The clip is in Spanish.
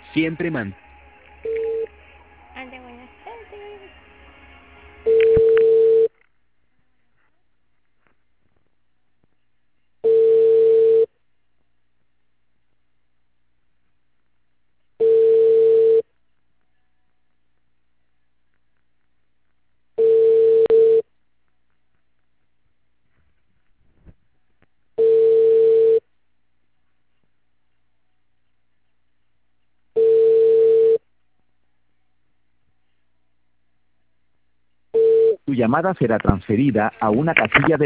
Siempre man. Hola, buenas tardes. Tu llamada será transferida a una casilla de